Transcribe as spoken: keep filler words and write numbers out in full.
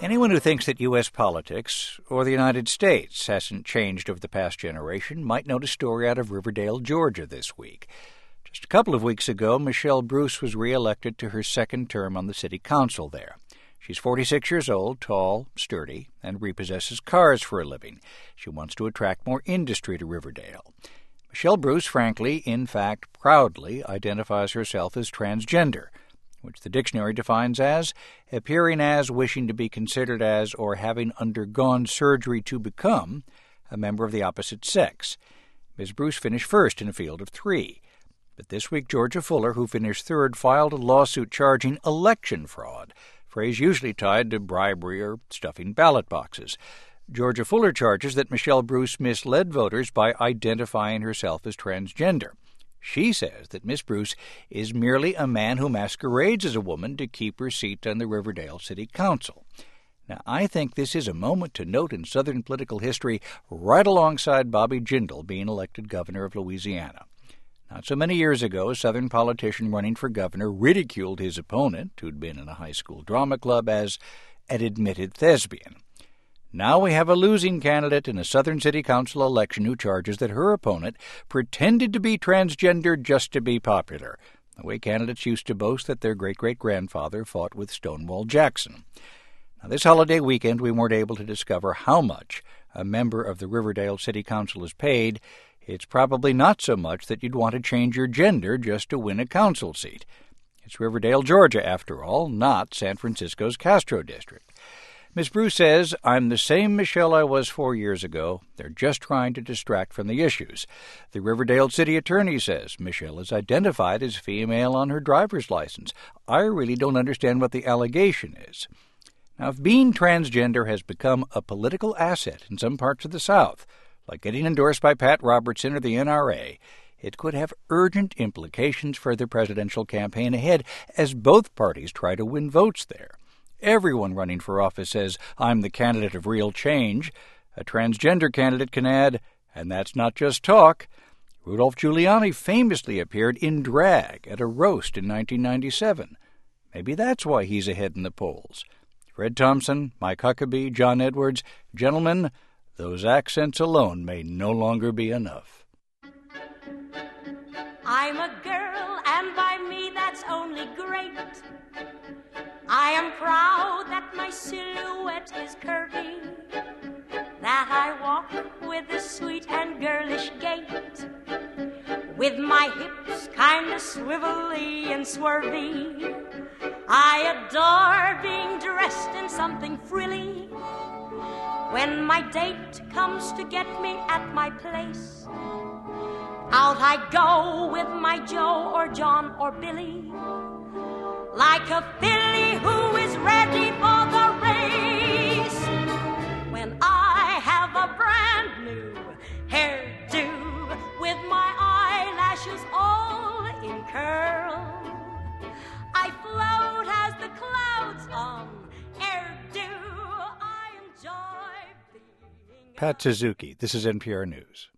Anyone who thinks that U S politics, or the United States, hasn't changed over the past generation might note a story out of Riverdale, Georgia this week. Just a couple of weeks ago, Michelle Bruce was reelected to her second term on the city council there. She's forty-six years old, tall, sturdy, and repossesses cars for a living. She wants to attract more industry to Riverdale. Michelle Bruce, frankly, in fact, proudly identifies herself as transgender, which the dictionary defines as appearing as, wishing to be considered as, or having undergone surgery to become a member of the opposite sex. Miz Bruce finished first in a field of three. But this week, Georgia Fuller, who finished third, filed a lawsuit charging election fraud, phrase usually tied to bribery or stuffing ballot boxes. Georgia Fuller charges that Michelle Bruce misled voters by identifying herself as transgender. She says that Miss Bruce is merely a man who masquerades as a woman to keep her seat on the Riverdale City Council. Now, I think this is a moment to note in Southern political history, right alongside Bobby Jindal being elected governor of Louisiana. Not so many years ago, a Southern politician running for governor ridiculed his opponent, who'd been in a high school drama club, as an admitted thespian. Now we have a losing candidate in a Southern City Council election who charges that her opponent pretended to be transgender just to be popular, the way candidates used to boast that their great-great-grandfather fought with Stonewall Jackson. Now, this holiday weekend, we weren't able to discover how much a member of the Riverdale City Council is paid. It's probably not so much that you'd want to change your gender just to win a council seat. It's Riverdale, Georgia, after all, not San Francisco's Castro District. Miz Bruce says, "I'm the same Michelle I was four years ago. They're just trying to distract from the issues." The Riverdale city attorney says Michelle is identified as female on her driver's license. I really don't understand what the allegation is. Now, if being transgender has become a political asset in some parts of the South, like getting endorsed by Pat Robertson or the N R A, it could have urgent implications for the presidential campaign ahead as both parties try to win votes there. Everyone running for office says, "I'm the candidate of real change." A transgender candidate can add, "And that's not just talk." Rudolph Giuliani famously appeared in drag at a roast in nineteen ninety-seven. Maybe that's why he's ahead in the polls. Fred Thompson, Mike Huckabee, John Edwards, gentlemen, those accents alone may no longer be enough. I'm a girl, and by me that's only great. I am proud that my silhouette is curvy, that I walk with a sweet and girlish gait, with my hips kinda swivelly and swervy. I adore being dressed in something frilly. When my date comes to get me at my place, out I go with my Joe or John or Billy, like a filly who is ready for the race. When I have a brand new hairdo, with my eyelashes all in curl, I float as the clouds on air-dew. I enjoy being Pat Suzuki, this is N P R News.